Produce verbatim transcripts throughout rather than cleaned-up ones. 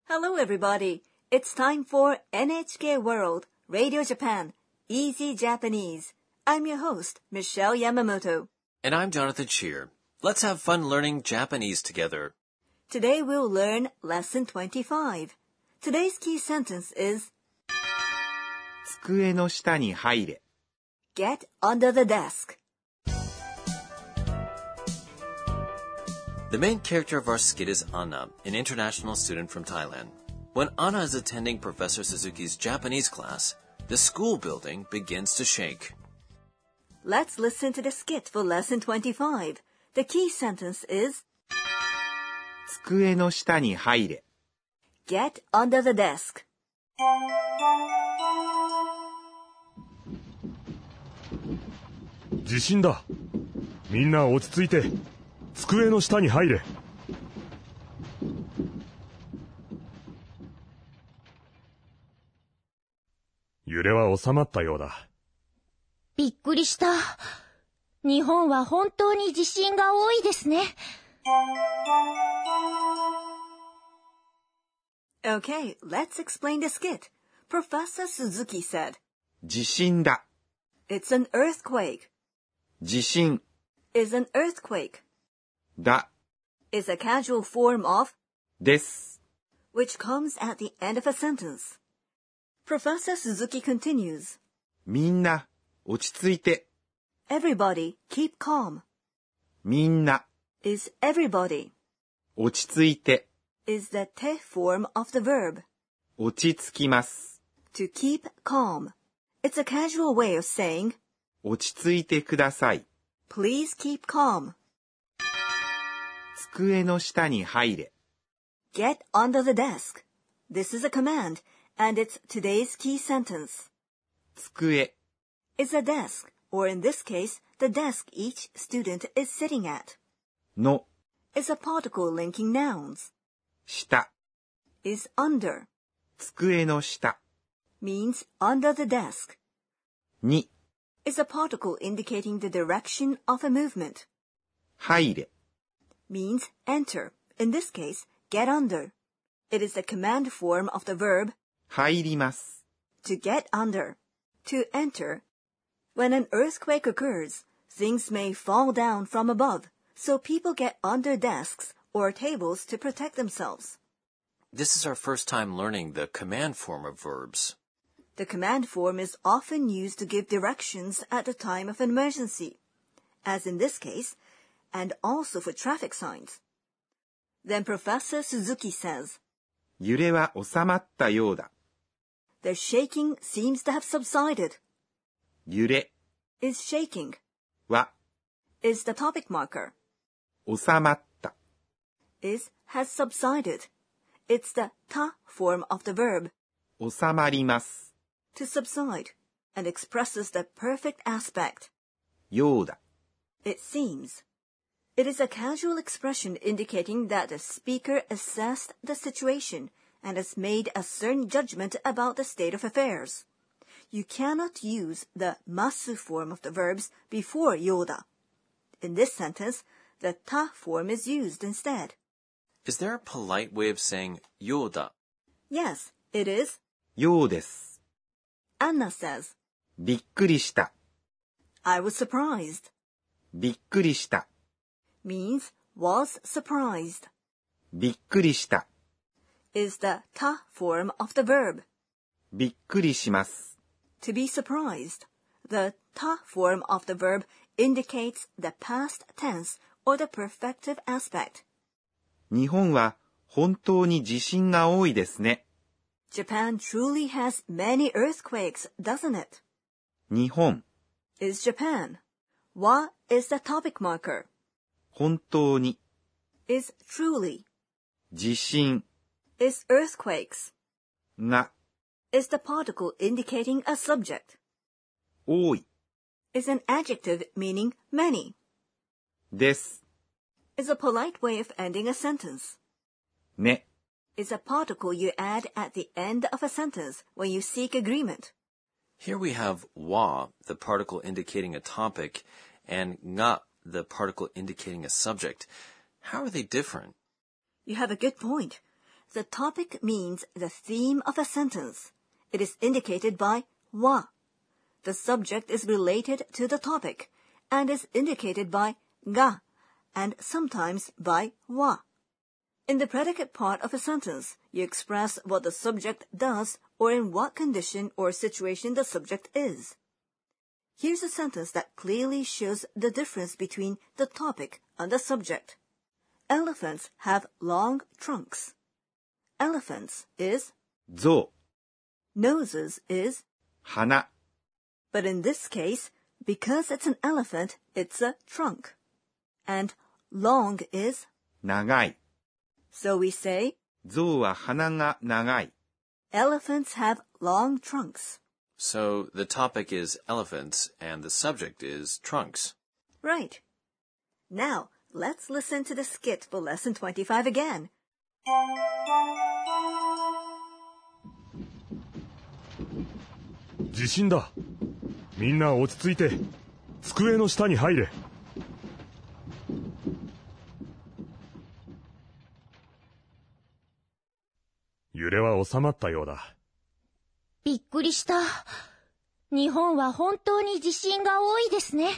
Hello, everybody. It's time for エヌエイチケー World Radio Japan Easy Japanese. I'm your host, Michelle Yamamoto. And I'm Jonathan Shear. Let's have fun learning Japanese together. Today we'll learn Lesson twenty-five. Today's key sentence is 机の下に入れ Get under the desk. The main character of our skit is Anna, an international student from Thailand. When Anna is attending Professor Suzuki's Japanese class, the school building begins to shake. Let's listen to the skit for Lesson twenty-five. The key sentence is 机の下に入れ Get under the desk. 地震だ。みんな落ち着いて机の下に入れ。揺れは収まったようだ。 びっくりした。日本は本当に地震が多いですね。 Okay, let's explain the skit. Professor Suzuki said, 地震だ It's an earthquake. 地震 Is an earthquake. だ Is a casual form of です which comes at the end of a sentence. Professor Suzuki continues, みんな落ち着いて Everybody keep calm. みんな Is everybody. 落ち着いて Is the te form of the verb. 落ち着きます To keep calm. It's a casual way of saying, 落ち着いてください Please keep calm. 机の下に入れ Get under the desk. This is a command, and it's today's key sentence. 机 Is a desk, or in this case, the desk each student is sitting at. の Is a particle linking nouns. 下 Is under. 机の下 Means under the desk. に Is a particle indicating the direction of a movement. 入れ Means enter. In this case, get under. It is the command form of the verb 入ります to get under. To enter. When an earthquake occurs, things may fall down from above, so people get under desks or tables to protect themselves. This is our first time learning the command form of verbs. The command form is often used to give directions at the time of an emergency, as in this case, and also for traffic signs. Then Professor Suzuki says, 揺れは収まったようだ The shaking seems to have subsided. 揺れ Is shaking. は Is the topic marker. 収まった Is has subsided. It's the ta form of the verb 収まります to subside and expresses the perfect aspect. ようだ It seems. It is a casual expression indicating that the speaker assessed the situation and has made a certain judgment about the state of affairs. You cannot use the masu form of the verbs before yoda. In this sentence, the ta form is used instead. Is there a polite way of saying yoda? Yes, it is. ようです Anna says, びっくりした I was surprised. びっくりした Means was surprised. びっくりした Is the ta form of the verb. びっくりします To be surprised. The ta form of the verb indicates the past tense or the perfective aspect. 日本は本当に地震が多いですね Japan truly has many earthquakes, doesn't it? 日本 Is Japan. Wa is the topic marker. 本当に Is truly. 地震 Is earthquakes. が Is the particle indicating a subject. 多い Is an adjective meaning many. です Is a polite way of ending a sentence. ね Is a particle you add at the end of a sentence when you seek agreement. Here we have wa, the particle indicating a topic, and nga, the particle indicating a subject. How are they different? You have a good point. The topic means the theme of a sentence. It is indicated by wa. The subject is related to the topic and is indicated by ga and sometimes by wa. In the predicate part of a sentence, you express what the subject does or in what condition or situation the subject is. Here's a sentence that clearly shows the difference between the topic and the subject. Elephants have long trunks. Elephants is 象、 noses is, 鼻、 but in this case, because it's an elephant, it's a trunk. And long is, 長い。 so we say, 象は鼻が長い。 elephants have long trunks. So the topic is elephants and the subject is trunks. Right. Now, let's listen to the skit for lesson twenty-five again. 地震だ。みんな落ち着いて、机の下に入れ。揺れは収まったようだ。 びっくりした。日本は本当に地震が多いですね。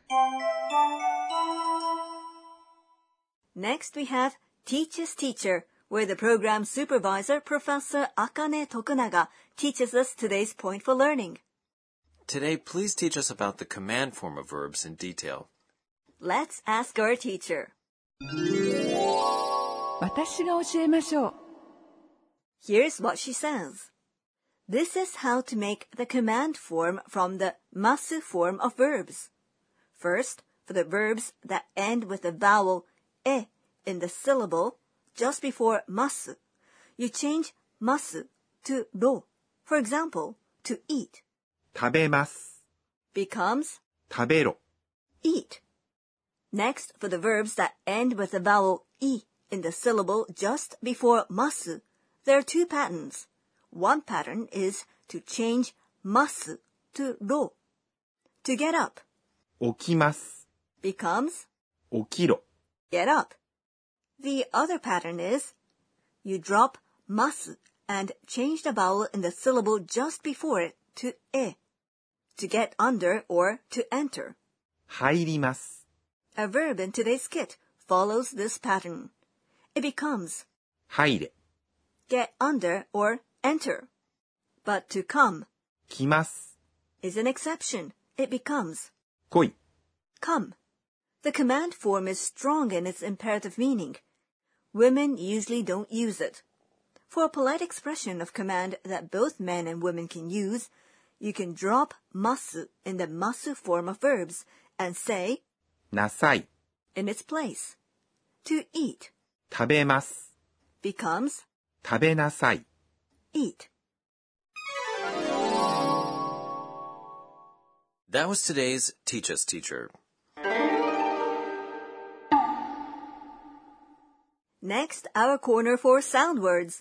Next we have Teacher's Teacher, where the program supervisor, Professor Akane Tokunaga, teaches us today's point for learning. Today, please teach us about the command form of verbs in detail. Let's ask our teacher. 私が教えましょう。 Here's what she says. This is how to make the command form from the masu form of verbs. First, for the verbs that end with the vowel e in the syllable just before masu, you change masu to ro. For example, to eat 食べます。 becomes 食べろ。 eat. Next, for the verbs that end with the vowel i in the syllable just before masu, there are two patterns. One pattern is to change masu to ro. To get up 起きます。 becomes 起きろ。 get up. The other pattern is you drop masu and change the vowel in the syllable just before it to e. To get under or to enter. 入ります。 A verb in today's skit follows this pattern. It becomes 入れ。 get under or enter. But to come 来ます。 is an exception. It becomes 来い。 come. The command form is strong in its imperative meaning. Women usually don't use it. For a polite expression of command that both men and women can use, you can drop masu in the masu form of verbs and say なさい。 in its place. To eat 食べます。 becomes 食べなさい。 eat. That was today's Teach Us Teacher. Next, our corner for sound words.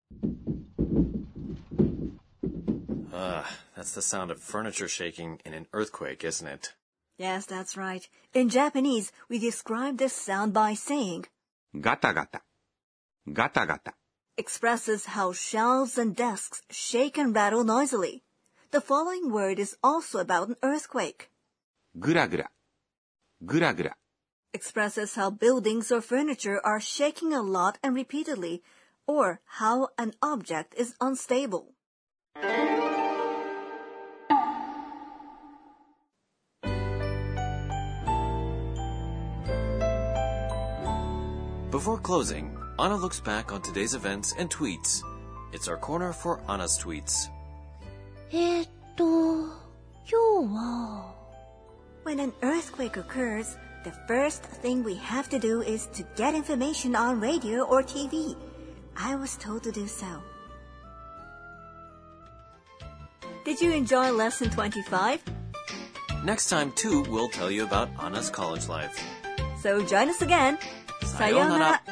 Ah, that's the sound of furniture shaking in an earthquake, isn't it? Yes, that's right. In Japanese, we describe this sound by saying ガタガタ。ガタガタ。 expresses how shelves and desks shake and rattle noisily. The following word is also about an earthquake. ぐらぐら。ぐらぐら。 Expresses how buildings or furniture are shaking a lot and repeatedly, or how an object is unstable. Before closing, Anna looks back on today's events and tweets. It's our corner for Anna's tweets. えーっと、今日は。 When an earthquake occurs, the first thing we have to do is to get information on radio or T V. I was told to do so. Did you enjoy lesson twenty-five? Next time, too, we'll tell you about Anna's college life. So join us again. さようなら。